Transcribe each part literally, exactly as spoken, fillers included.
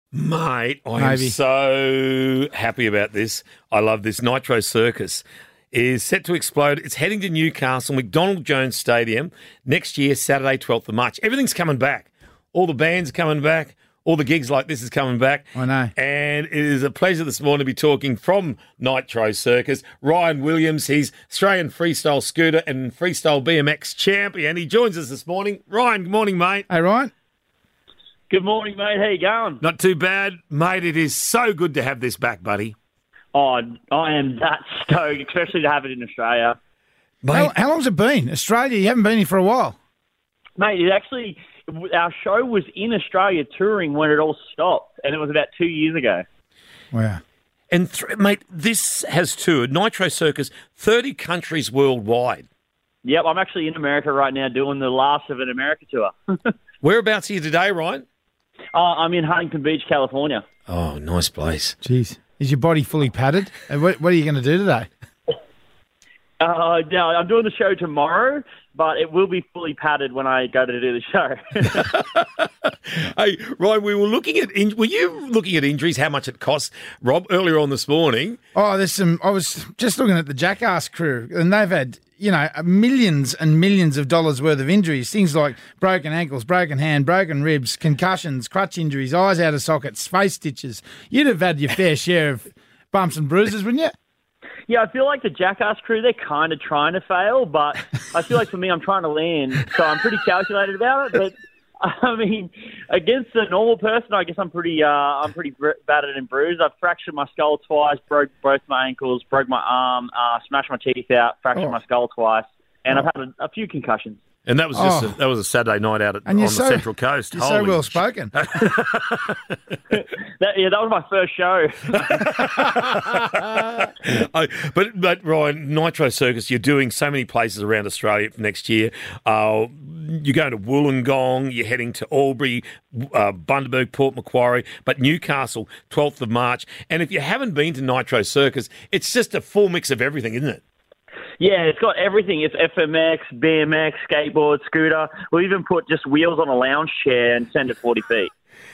Mate, I Maybe. am so happy about this. I love this. Nitro Circus is set to explode. It's heading to Newcastle, McDonald Jones Stadium, next year, Saturday, twelfth of March. Everything's coming back. All the bands are coming back. All the gigs like this is coming back. I know. And it is a pleasure this morning to be talking from Nitro Circus. Ryan Williams, he's Australian freestyle scooter and freestyle B M X champion. He joins us this morning. Ryan, good morning, mate. Hey, Ryan. Good morning, mate. How you going? Not too bad, mate. It is so good to have this back, buddy. Oh, I am that stoked, especially to have it in Australia. Mate, How, how long's it been? Australia, you haven't been here for a while. Mate, it actually, our show was in Australia touring when it all stopped, and it was about two years ago. Wow. and th- mate, this has toured, Nitro Circus, thirty countries worldwide. Yep, I'm actually in America right now doing the last of an America tour. Whereabouts are you today, Ryan? uh, I'm in Huntington Beach, California. Oh, nice place. Jeez. Is your body fully padded? And what, what are you going to do today? Uh, no, I'm doing the show tomorrow, but it will be fully padded when I go to do the show. Hey, Ryan, we were looking at in- were you looking at injuries? How much it costs, Rob? Earlier on this morning. Oh, there's some. I was just looking at the Jackass crew, and they've had, you know, millions and millions of dollars worth of injuries. Things like broken ankles, broken hand, broken ribs, concussions, crutch injuries, eyes out of sockets, face stitches. You'd have had your fair share of bumps and bruises, wouldn't you? Yeah, I feel like the Jackass crew, they're kind of trying to fail, but I feel like for me, I'm trying to land, so I'm pretty calculated about it. But I mean, against a normal person, I guess I'm pretty, uh, I'm pretty br- battered and bruised. I've fractured my skull twice, broke both my ankles, broke my arm, uh, smashed my teeth out, fractured Oh. my skull twice, and I've had a, a few concussions. And that was just Oh. a, that was a Saturday night out at, And on you're the so- Central Coast. You're so Holy well sh- spoken. That, yeah, that was my first show. I, but but Ryan, Nitro Circus, you're doing so many places around Australia for next year. Uh, you're going to Wollongong, you're heading to Albury, uh, Bundaberg, Port Macquarie, but Newcastle, twelfth of March. And if you haven't been to Nitro Circus, it's just a full mix of everything, isn't it? Yeah, it's got everything. It's F M X, B M X, skateboard, scooter. We'll even put just wheels on a lounge chair and send it forty feet.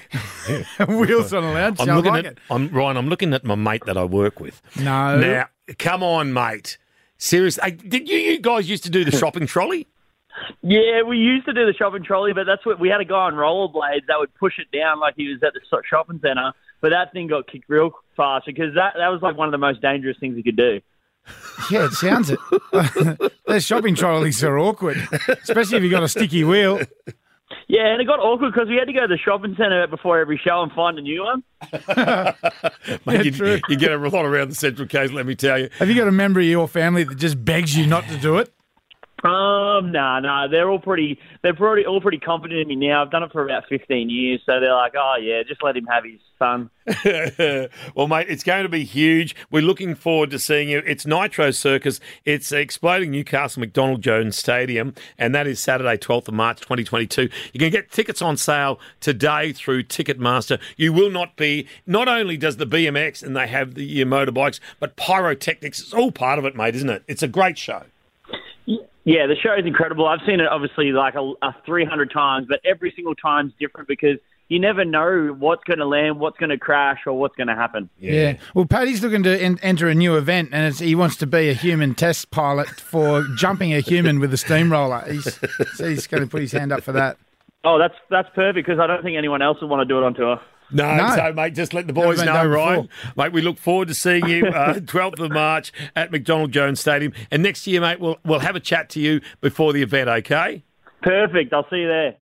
Wheels on a lounge. I'm I looking like at it. I'm Ryan. I'm looking at my mate that I work with. No. Now, come on, mate. Seriously, did you you guys used to do the shopping trolley? Yeah, we used to do the shopping trolley, but that's what we had a guy on rollerblades that would push it down like he was at the so- shopping centre. But that thing got kicked real fast because that, that was like one of the most dangerous things you could do. Yeah, it sounds it. Those shopping trolleys are awkward, especially if you've got a sticky wheel. Yeah, and it got awkward because we had to go to the shopping centre before every show and find a new one. Mate, you, true. you get a lot around the Central Coast, let me tell you. Have you got a member of your family that just begs you not to do it? Um, no, no, they're all pretty. They're pretty, all pretty confident in me now. I've done it for about fifteen years, so they're like, "Oh yeah, just let him have his fun." Well, mate, it's going to be huge. We're looking forward to seeing you. It's Nitro Circus. It's exploding Newcastle McDonald Jones Stadium, and that is Saturday, twelfth of March, twenty twenty-two. You can get tickets on sale today through Ticketmaster. You will not be. Not only does the B M X and they have the your motorbikes, but pyrotechnics. It's all part of it, mate, isn't it? It's a great show. Yeah, the show is incredible. I've seen it obviously like a, a three hundred times, but every single time's different because you never know what's going to land, what's going to crash, or what's going to happen. Yeah. Well, Paddy's looking to en- enter a new event, and it's, he wants to be a human test pilot for jumping a human with a steamroller. He's, so he's going to put his hand up for that. Oh, that's that's perfect because I don't think anyone else would want to do it on tour. No, No. so, mate, just let the boys Never been know, done Ryan. before. Mate, we look forward to seeing you uh, twelfth of March at McDonald Jones Stadium. And next year, mate, we'll, we'll have a chat to you before the event, okay? Perfect. I'll see you there.